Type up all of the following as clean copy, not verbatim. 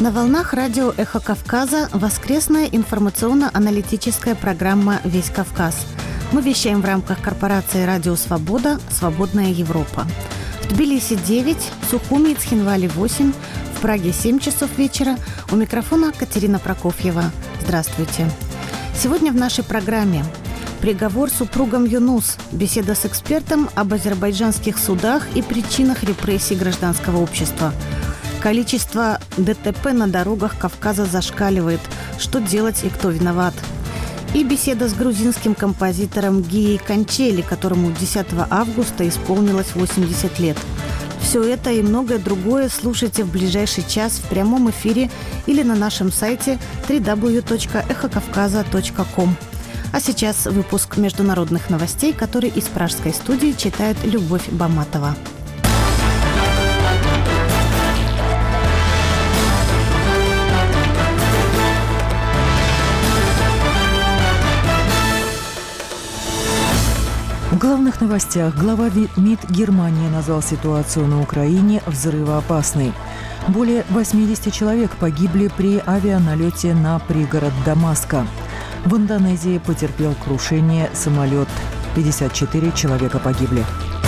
На волнах радио «Эхо Кавказа» воскресная информационно-аналитическая программа «Весь Кавказ». Мы вещаем в рамках корпорации «Радио Свобода. Свободная Европа». В Тбилиси 9, в Сухуми и Цхинвале 8, в Праге 7 часов вечера. У микрофона Катерина Прокофьева. Здравствуйте. Сегодня в нашей программе приговор супругам Юнус, беседа с экспертом об азербайджанских судах и причинах репрессий гражданского общества. Количество ДТП на дорогах Кавказа зашкаливает. Что делать и кто виноват? И беседа с грузинским композитором Гией Кончели, которому 10 августа исполнилось 80 лет. Все это и многое другое слушайте в ближайший час в прямом эфире или на нашем сайте www.эхокавказа.ком. А сейчас выпуск международных новостей, который из пражской студии читает Любовь Баматова. В главных новостях глава МИД Германии назвал ситуацию на Украине взрывоопасной. Более 80 человек погибли при авианалете на пригород Дамаска. В Индонезии потерпел крушение самолет. 54 человека погибли.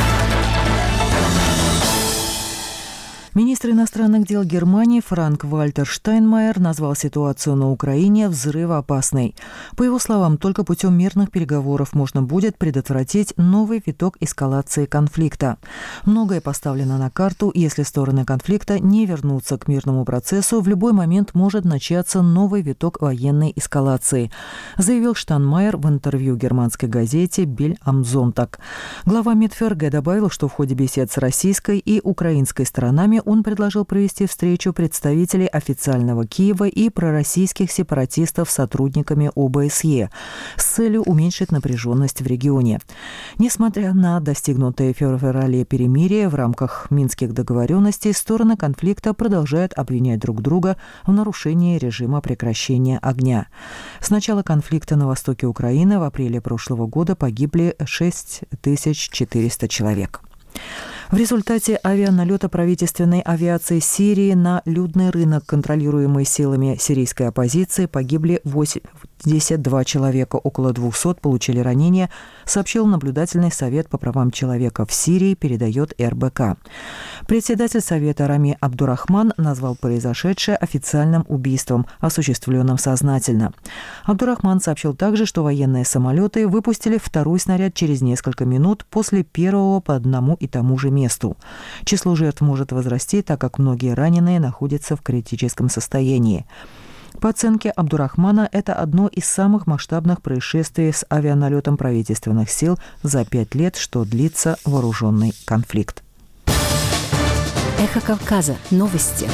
Министр иностранных дел Германии Франк-Вальтер Штайнмайер назвал ситуацию на Украине взрывоопасной. По его словам, только путем мирных переговоров можно будет предотвратить новый виток эскалации конфликта. Многое поставлено на карту, если стороны конфликта не вернутся к мирному процессу, в любой момент может начаться новый виток военной эскалации, заявил Штайнмайер в интервью германской газете «Биль ам Зонтаг». Глава МИД ФРГ добавил, что в ходе бесед с российской и украинской сторонами он предложил провести встречу представителей официального Киева и пророссийских сепаратистов с сотрудниками ОБСЕ с целью уменьшить напряженность в регионе. Несмотря на достигнутое в феврале перемирие в рамках минских договоренностей, стороны конфликта продолжают обвинять друг друга в нарушении режима прекращения огня. С начала конфликта на востоке Украины в апреле прошлого года погибли 6400 человек. В результате авианалета правительственной авиации Сирии на людный рынок, контролируемый силами сирийской оппозиции, погибли 82 человека, около 200 получили ранения, сообщил наблюдательный совет по правам человека в Сирии, передает РБК. Председатель совета Рами Абдурахман назвал произошедшее официальным убийством, осуществленным сознательно. Абдурахман сообщил также, что военные самолеты выпустили второй снаряд через несколько минут после первого по одному и тому же месту. Число жертв может возрасти, так как многие раненые находятся в критическом состоянии. По оценке Абдурахмана, это одно из самых масштабных происшествий с авианалетом правительственных сил за 5 лет, что длится вооруженный конфликт. Эхо Кавказа. Новости.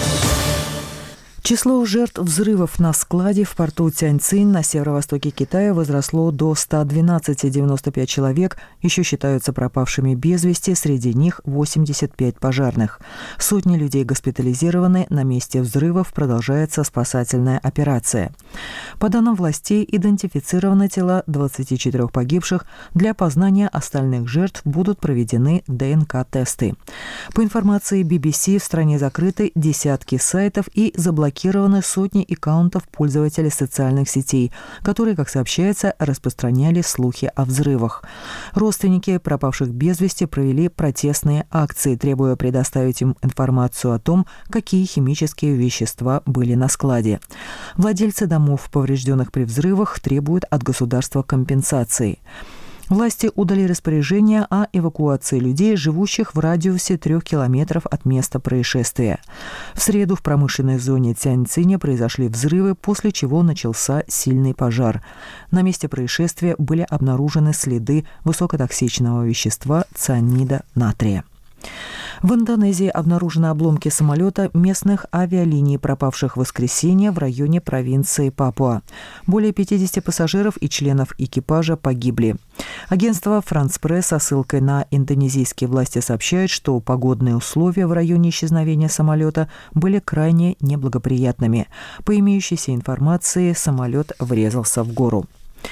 Число жертв взрывов на складе в порту Тяньцинь на северо-востоке Китая возросло до 112,95 человек, еще считаются пропавшими без вести, среди них 85 пожарных. Сотни людей госпитализированы, на месте взрывов продолжается спасательная операция. По данным властей, идентифицированы тела 24 погибших, для опознания остальных жертв будут проведены ДНК-тесты. По информации BBC, в стране закрыты десятки сайтов и заблокированы сотни аккаунтов пользователей социальных сетей, которые, как сообщается, распространяли слухи о взрывах. Родственники пропавших без вести провели протестные акции, требуя предоставить им информацию о том, какие химические вещества были на складе. Владельцы домов, поврежденных при взрывах, требуют от государства компенсации. Власти удали распоряжение о эвакуации людей, живущих в радиусе 3 километров от места происшествия. В среду в промышленной зоне Тяньциня произошли взрывы, после чего начался сильный пожар. На месте происшествия были обнаружены следы высокотоксичного вещества цианида натрия. В Индонезии обнаружены обломки самолета местных авиалиний, пропавших в воскресенье в районе провинции Папуа. Более 50 пассажиров и членов экипажа погибли. Агентство «Франс Пресс» со ссылкой на индонезийские власти сообщает, что погодные условия в районе исчезновения самолета были крайне неблагоприятными. По имеющейся информации, самолет врезался в гору.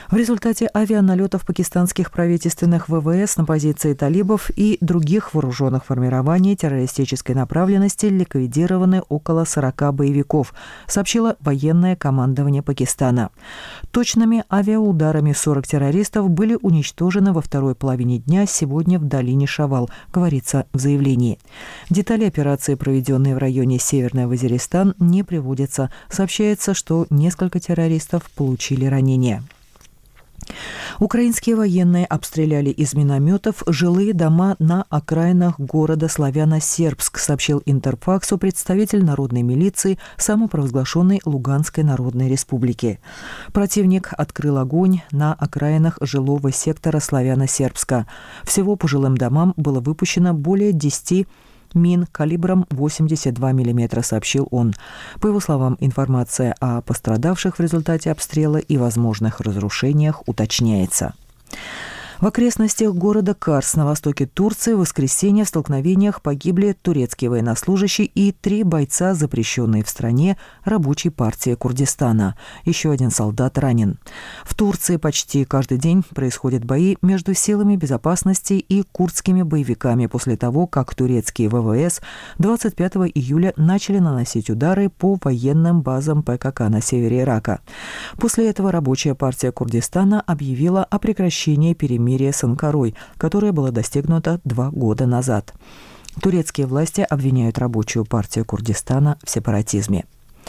В результате авианалетов пакистанских правительственных ВВС на позиции талибов и других вооруженных формирований террористической направленности ликвидированы около 40 боевиков, сообщило военное командование Пакистана. Точными авиаударами 40 террористов были уничтожены во второй половине дня сегодня в долине Шавал, говорится в заявлении. Детали операции, проведенные в районе Северный Вазиристан, не приводятся. Сообщается, что несколько террористов получили ранения. Украинские военные обстреляли из минометов жилые дома на окраинах города Славяно-Сербск, сообщил Интерфаксу представитель народной милиции самопровозглашенной Луганской Народной Республики. Противник открыл огонь на окраинах жилого сектора Славяно-Сербска. Всего по жилым домам было выпущено более 10 мин калибром 82 мм, сообщил он. По его словам, информация о пострадавших в результате обстрела и возможных разрушениях уточняется. В окрестностях города Карс на востоке Турции в воскресенье в столкновениях погибли турецкий военнослужащий и 3 бойца, запрещенные в стране рабочей партии Курдистана. Еще один солдат ранен. В Турции почти каждый день происходят бои между силами безопасности и курдскими боевиками после того, как турецкие ВВС 25 июля начали наносить удары по военным базам ПКК на севере Ирака. После этого рабочая партия Курдистана объявила о прекращении перемирия с Анкарой, которое было достигнуто 2 года назад. Турецкие власти обвиняют рабочую партию Курдистана в сепаратизме.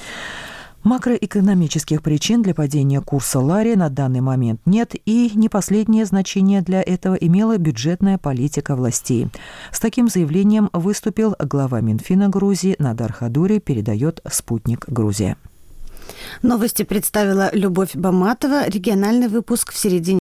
Макроэкономических причин для падения курса лари на данный момент нет, и не последнее значение для этого имела бюджетная политика властей. С таким заявлением выступил глава Минфина Грузии Надар Хадури, передает «Спутник Грузия». Новости представила Любовь Баматова. Региональный выпуск в середине